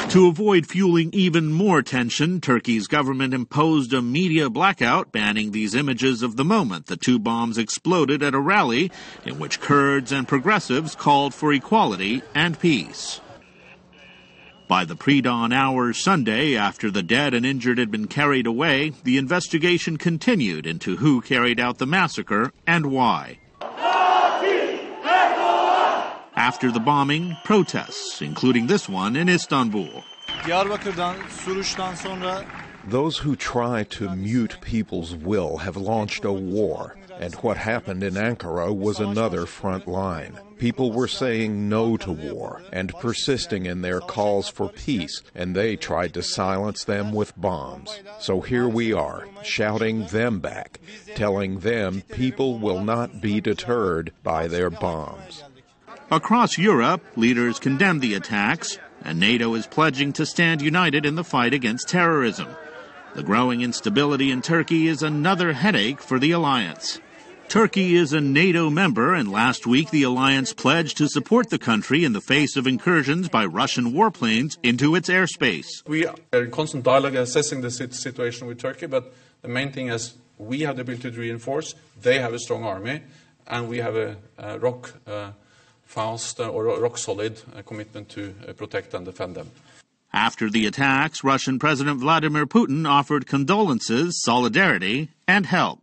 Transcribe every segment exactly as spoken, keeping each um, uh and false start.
To avoid fueling even more tension, Turkey's government imposed a media blackout, banning these images of the moment the two bombs exploded at a rally in which Kurds and progressives called for equality and peace. By the pre-dawn hours Sunday, after the dead and injured had been carried away, the investigation continued into who carried out the massacre and why. After the bombing, protests, including this one in Istanbul. Those who try to mute people's will have launched a war, and what happened in Ankara was another front line. People were saying no to war and persisting in their calls for peace, and they tried to silence them with bombs. So here we are, shouting them back, telling them people will not be deterred by their bombs. Across Europe, leaders condemned the attacks, and NATO is pledging to stand united in the fight against terrorism. The growing instability in Turkey is another headache for the alliance. Turkey is a NATO member, and last week the alliance pledged to support the country in the face of incursions by Russian warplanes into its airspace. We are in constant dialogue assessing the situation with Turkey, but the main thing is we have the ability to reinforce, they have a strong army, and we have a, a rock uh, fast uh, or rock-solid uh, commitment to uh, protect and defend them. After the attacks, Russian President Vladimir Putin offered condolences, solidarity, and help.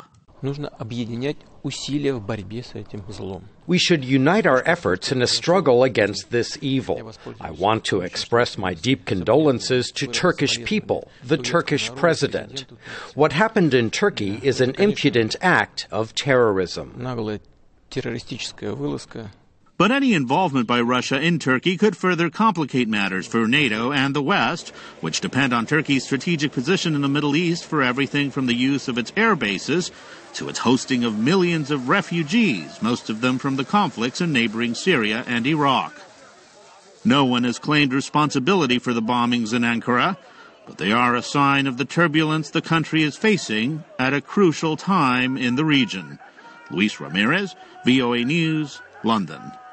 We should unite our efforts in a struggle against this evil. I want to express my deep condolences to Turkish people, the Turkish president. What happened in Turkey is an impudent act of terrorism. But any involvement by Russia in Turkey could further complicate matters for NATO and the West, which depend on Turkey's strategic position in the Middle East for everything from the use of its air bases to its hosting of millions of refugees, most of them from the conflicts in neighboring Syria and Iraq. No one has claimed responsibility for the bombings in Ankara, but they are a sign of the turbulence the country is facing at a crucial time in the region. Luis Ramirez, V O A News, London.